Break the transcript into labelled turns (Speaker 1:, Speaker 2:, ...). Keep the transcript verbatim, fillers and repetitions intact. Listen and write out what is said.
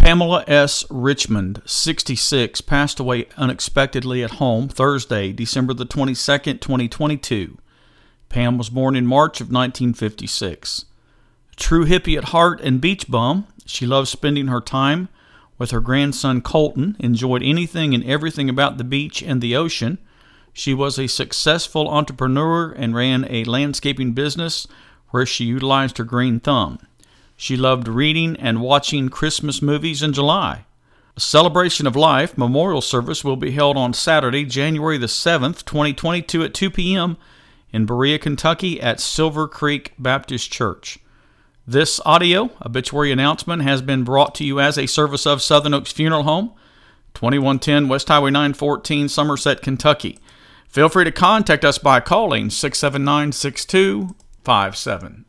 Speaker 1: Pamela S. Richmond, sixty-six, passed away unexpectedly at home Thursday, December the twenty-second, twenty twenty-two. Pam was born in March of nineteen fifty-six. A true hippie at heart and beach bum, she loved spending her time with her grandson Colton, enjoyed anything and everything about the beach and the ocean. She was a successful entrepreneur and ran a landscaping business where she utilized her green thumb. She loved reading and watching Christmas movies in July. A celebration of life memorial service will be held on Saturday, January the seventh, twenty twenty-two at two p.m. in Berea, Kentucky at Silver Creek Baptist Church. This audio obituary announcement has been brought to you as a service of Southern Oaks Funeral Home, twenty-one ten West Highway nine fourteen, Somerset, Kentucky. Feel free to contact us by calling six seven nine, six two five seven.